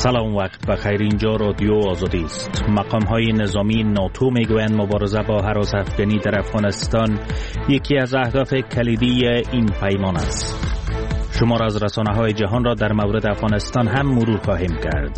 سلام، وقت بخیر. اینجا رادیو آزادی است. مقام‌های نظامی ناتو میگویند مبارزه با هراس افغانی در افغانستان یکی از اهداف کلیدی این پیمان است. شمار از رسانه‌های جهان را در مورد افغانستان هم مرور خواهیم کرد.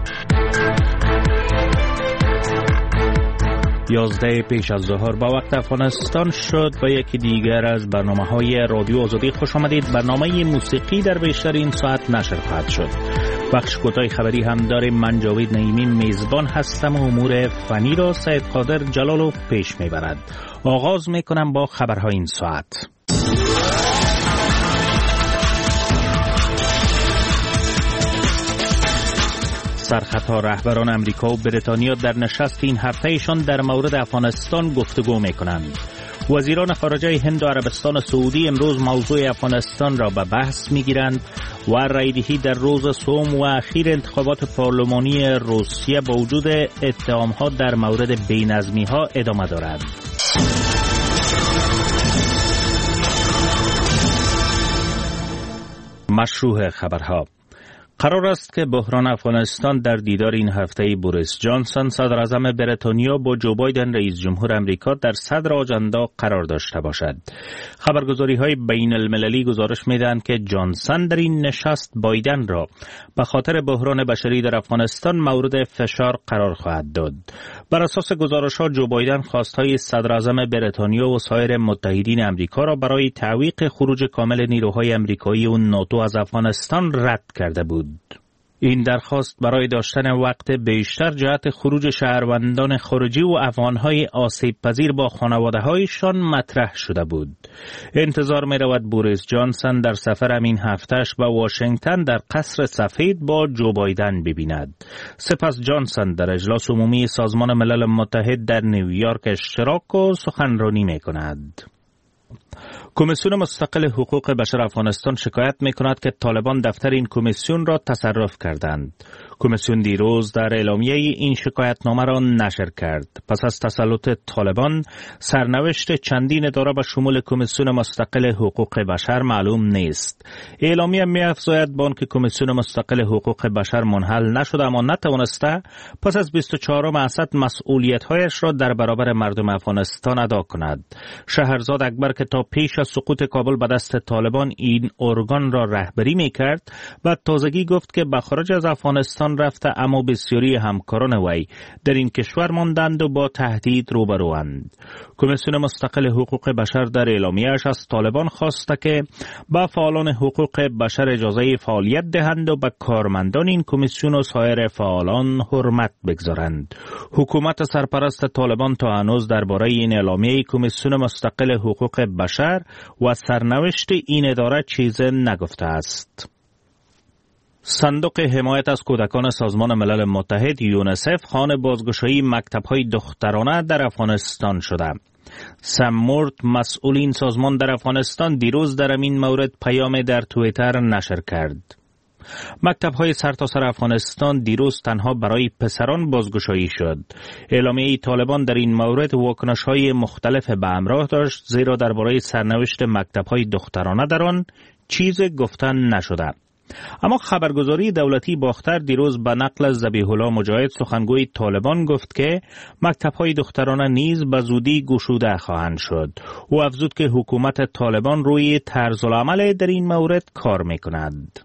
11 پیش از ظهر با وقت افغانستان شد و یکی دیگر از برنامه‌های رادیو آزادی. خوش آمدید. برنامه موسیقی در بیشتر این ساعت نشر خواهد شد. بخش کوتاه خبری هم داریم. من جاوید نعیمی میزبان هستم و امور فنی را سید قادر جلالوف پیش میبرد. آغاز میکنم با خبرهای این ساعت. سرخطها رهبران امریکا و بریتانیا در نشست این هفتهشان در مورد افغانستان گفتگو میکنند. وزیران خارجه هند و عربستان سعودی امروز موضوع افغانستان را به بحث میگیرند و رایدهی در روز سوم و اخیر انتخابات پارلمانی روسیه با وجود اتهامات در مورد بی‌نظمی‌ها ادامه دارد. مشروع خبرها. قرار است که بحران افغانستان در دیدار این هفته بوریس جانسون صدر اعظم بریتانیا با جو بایدن رئیس جمهور امریکا در صدر آجندا قرار داشته باشد. خبرگزاری‌های بین المللی گزارش می‌دهند که جانسون در این نشست بایدن را به خاطر بحران بشری در افغانستان مورد فشار قرار خواهد داد. بر اساس گزارش‌ها جو بایدن خواست‌های صدر اعظم بریتانیا و سایر متحدین امریکا را برای تعویق خروج کامل نیروهای آمریکایی و ناتو از افغانستان رد کرده بود. این درخواست برای داشتن وقت بیشتر جهت خروج شهروندان خارجی و افغانهای آسیب پذیر با خانواده‌هایشان مطرح شده بود. انتظار می رود بوریس جانسون در سفر این هفتهش به واشنگتن در قصر سفید با جو بایدن ببیند. سپس جانسون در اجلاس عمومی سازمان ملل متحد در نیویورک اشتراک و سخنرانی می کند. کمیسیون مستقل حقوق بشر افغانستان شکایت می‌کند که طالبان دفتر این کمیسیون را تصرف کردند. کمیسیون دیروز در اعلامیه این شکایتنامه را نشر کرد. پس از تسلط طالبان، سرنوشت چندین اداره به شمول کمیسیون مستقل حقوق بشر معلوم نیست. اعلامیه می‌افزاید با آنکه کمیسیون مستقل حقوق بشر منحل نشده اما نتوانسته پس از 24 اسد مسئولیت‌هایش را در برابر مردم افغانستان ادا کند. شهرزاد اکبر که تا پیش از سقوط کابل به دست طالبان این ارگان را رهبری می‌کرد، بعد تازگی گفت که به خارج از افغانستان رفته اما بسیاری همکاران وی در این کشور ماندند و با تهدید روبروند. کمیسیون مستقل حقوق بشر در اعلامیه‌اش از طالبان خواسته که به فعالان حقوق بشر اجازه فعالیت دهند و به کارمندان این کمیسیون و سایر فعالان حرمت بگذارند. حکومت سرپرست طالبان تا هنوز درباره این اعلامیه کمیسیون مستقل حقوق بشر و سرنوشت این اداره چیز نگفته است. صندوق حمایت از کودکان سازمان ملل متحد یونیسف خوان بازگشایی مکتب‌های دخترانه در افغانستان شده. سم مورد مسئول این سازمان در افغانستان دیروز در این مورد پیام در توییتر نشر کرد. مکتب‌های سرتاسر افغانستان دیروز تنها برای پسران بازگشایی شد. اعلامیه طالبان در این مورد واکنش‌های مختلف به همراه داشت، زیرا درباره سرنوشت مکتب‌های دخترانه در آن چیز گفتن نشده. اما خبرگزاری دولتی باختر دیروز به نقل از ذبیح الله مجاهد سخنگوی طالبان گفت که مکتب‌های دخترانه نیز به زودی گشوده خواهند شد. او افزود که حکومت طالبان روی طرزالعمل در این مورد کار می‌کند.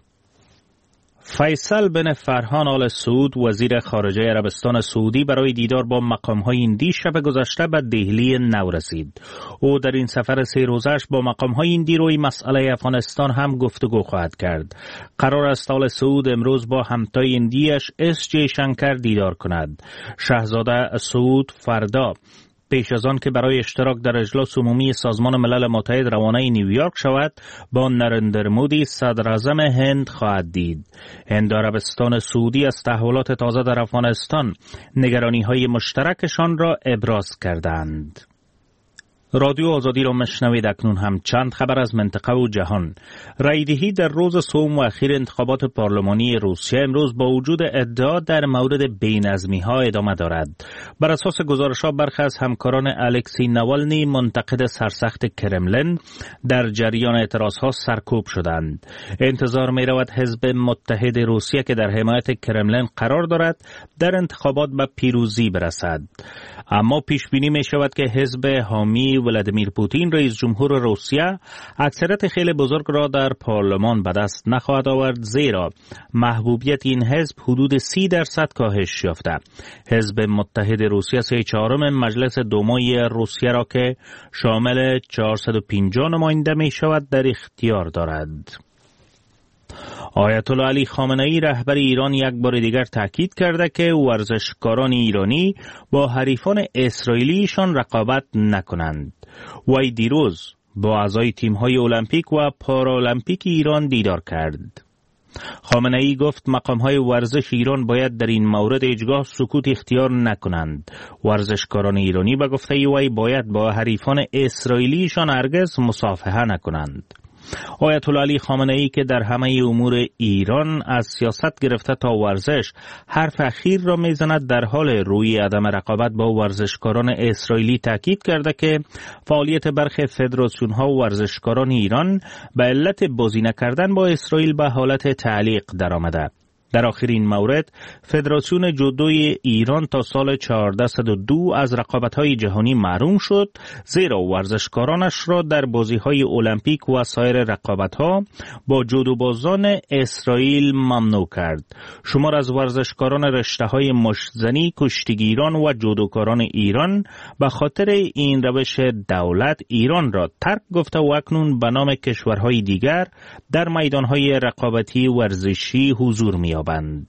فیصل بن فرحان آل سعود وزیر خارجه عربستان سعودی برای دیدار با مقام‌های هندی شب گذشته به دهلی نو رسید. او در این سفر 3 روزش با مقام‌های هندی روی مسئله افغانستان هم گفتگو خواهد کرد. قرار است آل سعود امروز با همتای هندیش اس جی شنکر دیدار کند. شاهزاده سعود فردا پیش از آن که برای اشتراک در اجلاس عمومی سازمان ملل متحد روانه نیویورک شود، با نریندر مودی صدر اعظم هند خواهد دید. هند و عربستان سعودی از تحولات تازه در افغانستان نگرانی‌های مشترکشان را ابراز کردند. رادیو آزادی را مشنوید. اکنون هم چند خبر از منطقه و جهان. رایدهی در روز سوم و اخیر انتخابات پارلمانی روسیه امروز با وجود ادعا در مورد بی‌نظمی‌ها ادامه دارد. بر اساس گزارش‌ها برخی از همکاران الکسی ناوالنی منتقد سرسخت کرملین در جریان اعتراض‌ها سرکوب شدند. انتظار می‌رود حزب متحد روسیه که در حمایت کرملین قرار دارد در انتخابات به پیروزی برسد. اما پیش بینی می‌شود که حزب حامی ولادیمیر پوتین رئیس جمهور روسیه اکثریت خیلی بزرگ را در پارلمان به دست نخواهد آورد، زیرا محبوبیت این حزب حدود 30% کاهش یافته. حزب متحد روسیه 3/4 مجلس دومای روسیه را که شامل 450 نماینده می شود در اختیار دارد. آیت الله علی خامنه ای رهبر ایران یک بار دیگر تاکید کرده که ورزشکاران ایرانی با حریفان اسرائیلیشان رقابت نکنند. وی دیروز با اعضای تیم‌های المپیک و پارالمپیک ایران دیدار کرد. خامنه ای گفت مقام‌های ورزش ایران باید در این مورد هیچگاه سکوت اختیار نکنند. ورزشکاران ایرانی به گفته وی باید با حریفان اسرائیلیشان هرگز مصافحه نکنند. آیت الله علی خامنه ای که در همه امور ایران از سیاست گرفته تا ورزش حرف اخیر را میزند، در حال روی عدم رقابت با ورزشکاران اسرائیلی تاکید کرده که فعالیت برخی فدراسیون ها و ورزشکاران ایران به علت بازی نکردن با اسرائیل به حالت تعلیق درآمده. در آخرین مورد فدراسیون جودوی ایران تا سال 1402 از رقابت‌های جهانی محروم شد، زیرا ورزشکارانش را در بازی‌های المپیک و سایر رقابت‌ها با جودوبازان اسرائیل ممنوع کرد. شمار از ورزشکاران رشته‌های مشت‌زنی، کشتیگیران و جودوکاران ایران به خاطر این روش دولت ایران را ترک گفته و اکنون به نام کشورهای دیگر در میدان‌های رقابتی ورزشی حضور می‌یابند.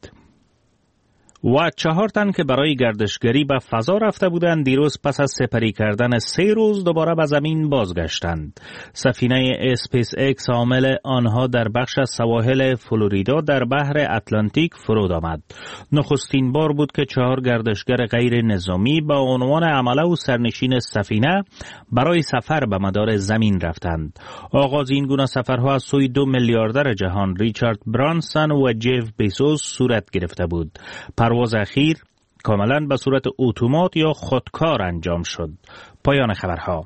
و 4 تن که برای گردشگری به فضا رفته بودند دیروز پس از سپری کردن 3 روز دوباره به زمین بازگشتند. سفینه اسپیس ایکس حامل آنها در بخش از سواحل فلوریدا در بحر اتلانتیک فرود آمد. نخستین بار بود که 4 گردشگر غیر نظامی با عنوان عمله و سرنشین سفینه برای سفر به مدار زمین رفتند. آغاز این گونه سفرها از سوی 2 میلیاردر جهان ریچارد برانسون و جف بیزوس صورت گرفته بود. پرواز اخیر کاملا به صورت اتومات یا خودکار انجام شد. پایان خبرها.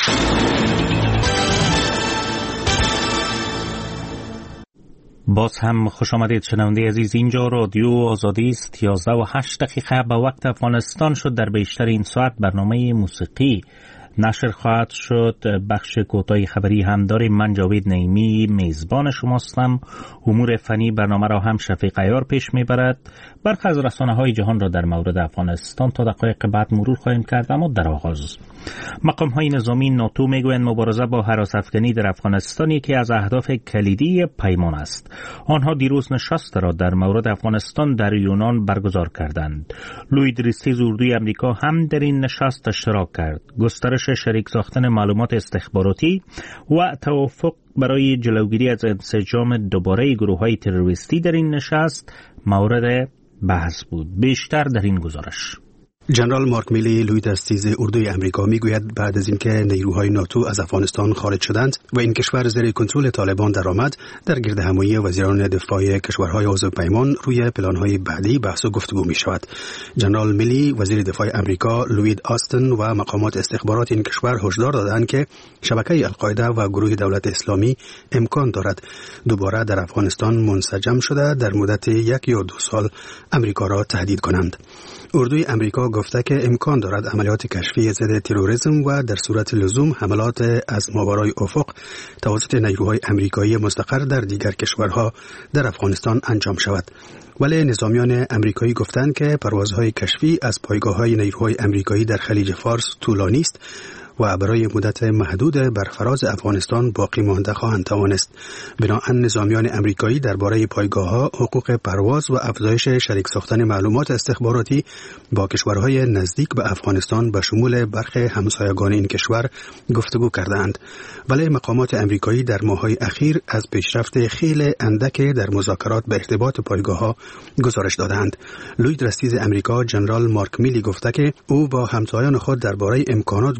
باز هم خوش آمدید شنونده عزیز. اینجا رادیو آزادی است. 11:08 به وقت افغانستان شد. در بیشتر این ساعت برنامه موسیقی نشر خواهد شد. بخش کوتاه خبری هم داریم. من جاوید نعیمی میزبان شماستم. امور فنی برنامه را هم شفیق عیار پیش میبرد. برخی از رسانه‌های جهان را در مورد افغانستان تا دقایق بعد مرور خواهیم کرد. اما در آغاز مقام‌های نظامی ناتو میگویند مبارزه با هراس‌افکنی در افغانستان یکی از اهداف کلیدی پیمان است. آنها دیروز نشست را در مورد افغانستان در یونان برگزار کردند. لوید ریستیز اردوی امریکا هم در این نشست اشتراک کرد. گسترش شریک ساختن معلومات استخباراتی و توافق برای جلوگیری از انسجام دوباره گروه‌های تروریستی در این نشست مورد بحث بود. بیشتر در این گزارش. جنرال مارک میلی لوید استیز اردوی امریکا میگوید بعد از اینکه نیروهای ناتو از افغانستان خارج شدند و این کشور زیر کنترل طالبان درآمد، در گردهمایی وزیران دفاع کشورهای عضو پیمان روی پلان‌های بعدی بحث و گفتگو می‌شود. جنرال میلی وزیر دفاع امریکا، لوید آستن و مقامات استخبارات این کشور هشدار دادند که شبکه القاعده و گروه دولت اسلامی امکان دارد دوباره در افغانستان منسجم شده در مدت 1 یا 2 سال امریکا را تهدید کنند. اردوی امریکا گفته که امکان دارد عملیات کشفی ضد تروریسم و در صورت لزوم حملات از ماورای افق توسط نیروهای امریکایی مستقر در دیگر کشورها در افغانستان انجام شود. ولی نظامیان امریکایی گفتند که پروازهای کشفی از پایگاه‌های نیروهای امریکایی در خلیج فارس طولانی است و برای مدت محدود بر فراز افغانستان باقی مانده خواهند توانست. بنابراین نظامیان امریکایی درباره پایگاه‌ها، حقوق پرواز و افزایش شریک ساختن معلومات استخباراتی با کشورهای نزدیک به افغانستان به شمول برخی همسایگان این کشور گفتگو کردند. ولی مقامات امریکایی در ماه‌های اخیر از پیشرفت خیلی اندک در مذاکرات به ارتباط پایگاه‌ها گزارش دادند. لوید رستیز امریکا جنرال مارک میلی گفته که او با همتایان خود درباره امکانات گفتگو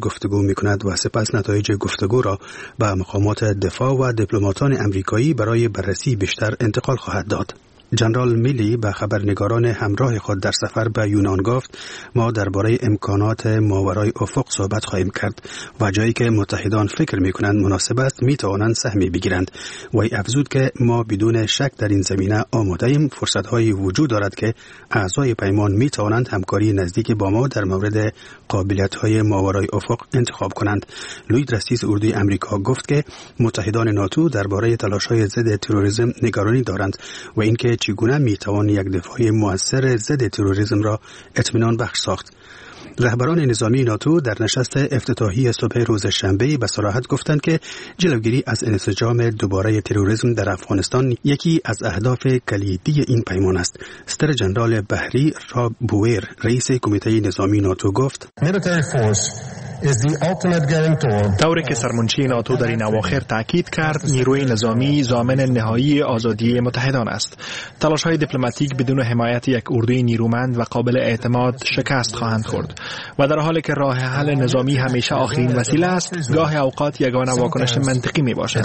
می‌کند و سپس نتایج گفتگو را به مقامات دفاع و دیپلماتان امریکایی برای بررسی بیشتر انتقال خواهد داد. جنرال میلی به خبرنگاران همراه خود در سفر به یونان گفت ما درباره امکانات ماورای افق صحبت خواهیم کرد و جایی که متحدان فکر می‌کنند مناسب است می‌توانند سهمی بگیرند. وی افزود که ما بدون شک در این زمینه آماده‌ایم. فرصت‌هایی وجود دارد که اعضای پیمان می‌توانند همکاری نزدیک با ما در مورد قابلیت‌های ماورای افق انتخاب کنند. لوید رئیس اردوی آمریکا گفت که متحدان ناتو درباره تلاش‌های ضد تروریسم نگرانی دارند و اینکه چگونه میتوان یک دفاع مؤثر ضد تروریسم را اطمینان بخش ساخت. رهبران نظامی ناتو در نشست افتتاحی صبح روز شنبه به صراحت گفتند که جلوگیری از انسجام دوباره تروریسم در افغانستان یکی از اهداف کلیدی این پیمان است. ستر جنرال بحری راب بویر رئیس کمیته نظامی ناتو گفت طوری که سرمنشی ناتو در این اواخر تاکید کرد نیروی نظامی ضامن نهایی آزادی متحدان است. تلاش‌های دیپلماتیک بدون حمایت یک اردوی نیرومند و قابل اعتماد شکست خواهند خورد و در حالی که راه حل نظامی همیشه آخرین وسیله است گاه اوقات یگانه واکنش منطقی می باشد.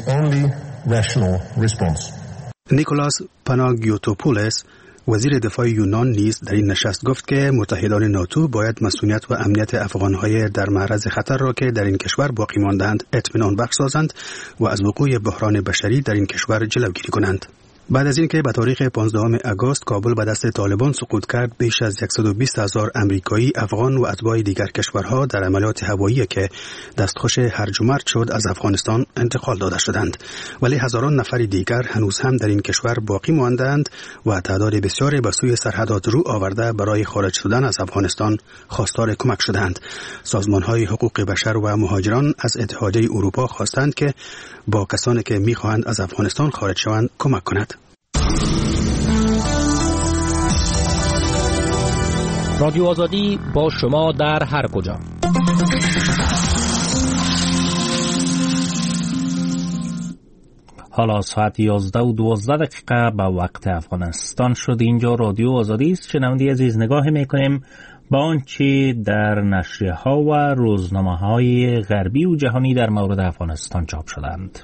نیکولاس پاناگیوتوپولس وزیر دفاع یونان نیز در این نشست گفت که متحدان ناتو باید مسئولیت و امنیت افغان‌های در معرض خطر را که در این کشور باقی مانده‌اند اطمینان بخش سازند و از وقوع بحران بشری در این کشور جلوگیری کنند. بعد از اینکه به تاریخ 15 آگوست کابل به دست طالبان سقوط کرد، بیش از 120,000 آمریکایی، افغان و اتباع دیگر کشورها در عملیات هوایی که دستخوش هرج و مرج شد از افغانستان انتقال داده شدند. ولی هزاران نفر دیگر هنوز هم در این کشور باقی ماندند و تعداد بسیاری به سوی سرحدات رو آورده برای خارج شدن از افغانستان خواستار کمک شدند. سازمان‌های حقوق بشر و مهاجران از اتحادیه اروپا خواستند که با کسانی که می‌خواهند از افغانستان خارج شوند کمک کند. رادیو آزادی با شما در هر کجا. حالا ساعت 11:12 به وقت افغانستان شد. اینجا رادیو آزادی است. شنونده عزیز نگاه میکنیم با آنچه در نشریه‌ها و روزنامه‌های غربی و جهانی در مورد افغانستان چاپ شدند.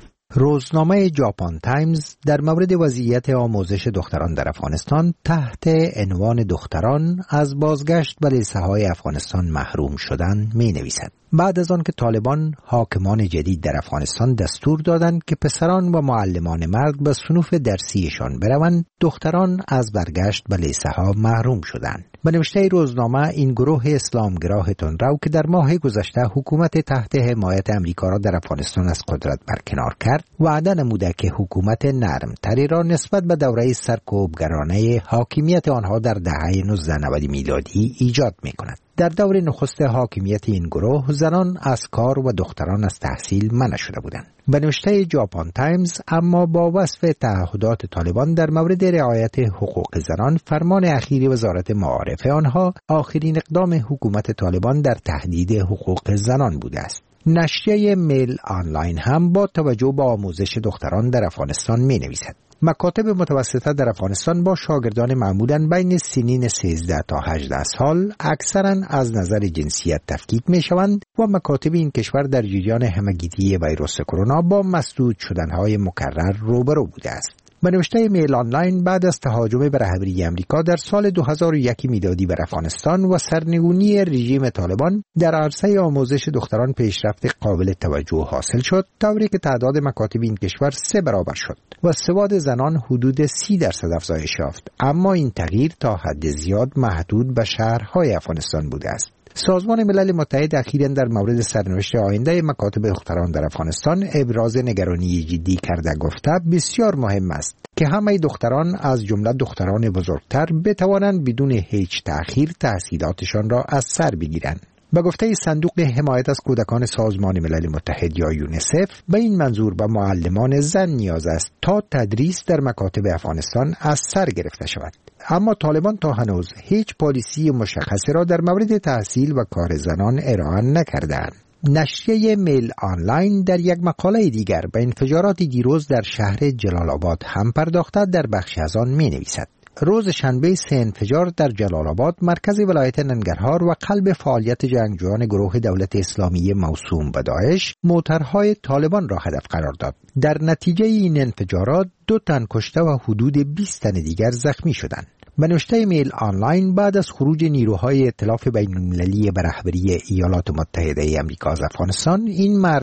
روزنامه ژاپن تایمز در مورد وضعیت آموزش دختران در افغانستان تحت عنوان دختران از بازگشت به لیسه‌های افغانستان محروم شدن می نویسد. بعد از آن که طالبان حاکمان جدید در افغانستان دستور دادند که پسران و معلمان مرد به صنوف درسیشان بروند، دختران از برگشت به لیسه‌ها محروم شدند. به نوشته روزنامه این گروه اسلامگراه تندرو که در ماه گذشته حکومت تحت حمایت امریکا را در افغانستان از قدرت برکنار کرد، وعده نموده که حکومت نرمتری را نسبت به دوره سرکوبگرانه حاکمیت آنها در دهه 1990 میلادی ایجاد می‌کند. در دور نخست حاکمیت این گروه زنان از کار و دختران از تحصیل منع شده بودند. به نوشته ژاپن تایمز اما با وصف تعهدات طالبان در مورد رعایت حقوق زنان، فرمان اخیر وزارت معارف آنها آخرین اقدام حکومت طالبان در تهدید حقوق زنان بوده است. نشریه میل آنلاین هم با توجه به آموزش دختران در افغانستان می نویسد. مکاتب متوسطه در افغانستان با شاگردان معمولاً بین سنین 13 تا 18 سال اکثراً از نظر جنسیت تفکیک می شوند و مکاتب این کشور در جریان همگیری ویروس کرونا با مسدود شدنهای مکرر روبرو بوده است. به نوشته میل آنلاین بعد از تهاجم به رهبری امریکا در سال 2001 میلادی بر افغانستان و سرنگونی رژیم طالبان در عرصه آموزش دختران پیشرفت قابل توجه حاصل شد، طوری که تعداد مکاتب این کشور 3 برابر شد و سواد زنان حدود 30% افزایش یافت. اما این تغییر تا حد زیاد محدود به شهرهای افغانستان بوده است. سازمان ملل متحد اخیراً در مورد سرنوشت آینده مکاتب دختران در افغانستان ابراز نگرانی جدی کرده گفته بسیار مهم است که همه دختران از جمله دختران بزرگتر بتوانند بدون هیچ تأخیر تحصیلاتشان را از سر بگیرند. به گفته صندوق حمایت از کودکان سازمان ملل متحد یا یونیسف، به این منظور به معلمان زن نیاز است تا تدریس در مکاتب افغانستان از سر گرفته شود. اما طالبان تا هنوز هیچ پالیسی مشخصی را در مورد تحصیل و کار زنان ارائه نکردند. نشریه میل آنلاین در یک مقاله دیگر به انفجارات دیروز در شهر جلال آباد هم پرداخته در بخش از آن می نویسد: روز شنبه 3 انفجار در جلال آباد مرکز ولایت ننگرهار و قلب فعالیت جنگجویان گروه دولت اسلامی موسوم به داعش موترهای طالبان را هدف قرار داد. در نتیجه این انفجارات 2 تن کشته و حدود 20 تن دیگر زخمی شدند. به نشته میل آنلاین بعد از خروج نیروهای ائتلاف بین‌المللی به رهبری ایالات متحده آمریکا از افغانستان، این